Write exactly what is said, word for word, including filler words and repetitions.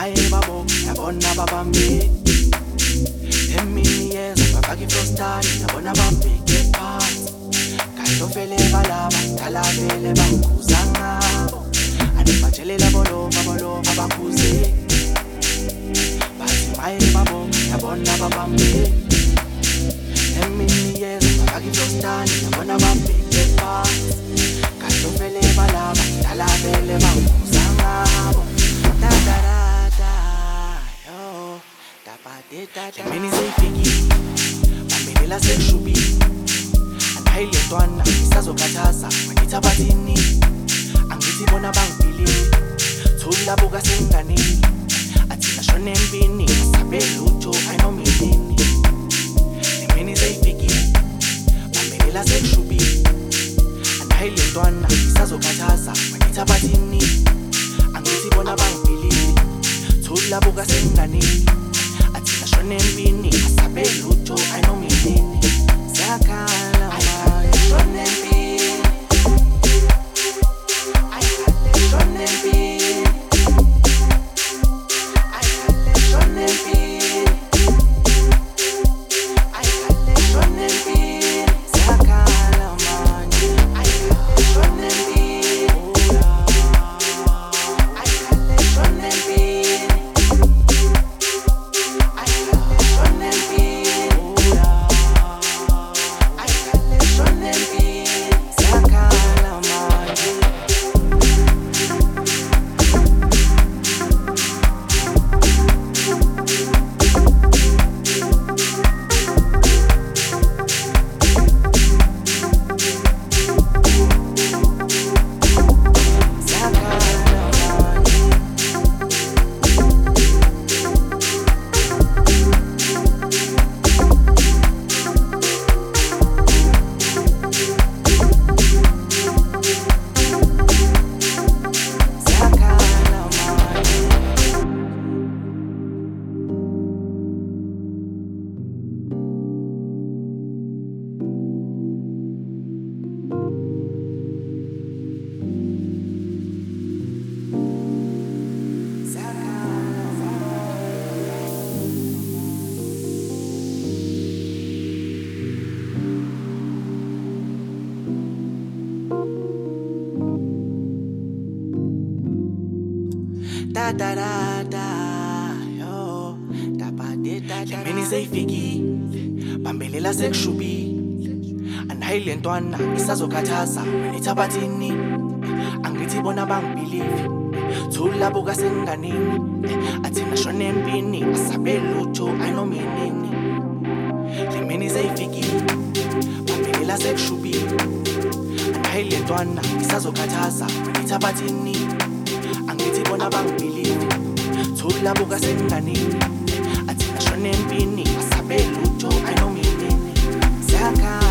maye babo yabona babambe emini yezo bafaka ifrostani yabona bambeke phansi kanti ofele balaba dala vele bakhuza ngabo anibatshelela bolova bolova bakhuze bathi maye babo yabona babambe emini yezo bafaka ifrostani yabona bambeke phansi kanti ofele balaba dala vele bakhuza ngabo da da da da yo da ba de da da mini zifiki bambelela sekushubi andayile ntwana isazokhathaza mangithi abathini angithi bona bangibhilile thula buka senganini athina shone empini asabe lutho ayinominini mini zifiki bambelela sekushubi andayile ntwana isazokhathaza mangithi abathini angithi bona bangibhilile thula buka senganini athina shone empini asabe lutho ayinominini zakhala maye shone empini ayikale shone empini ayikale shone empini ayikale shone empini zakhala manje ayikale shone empini ayikale shone empini ayikale shone empini ayikale shone empini zakhala manje da da da da yo da ba de da da mini zifiki bambelela sekushubi andayile ntwana isazokhathaza mangithi abathini angithi bona bangibhilive thula buka senganini athina shone empini asabe lutho ayinominini limini zifiki bambelela sekushubi andayile ntwana isazokhathaza mangithi abathini angithi bona bangibhilive thula buka senganini athina shone empini asabe lutho ayinominini zakhala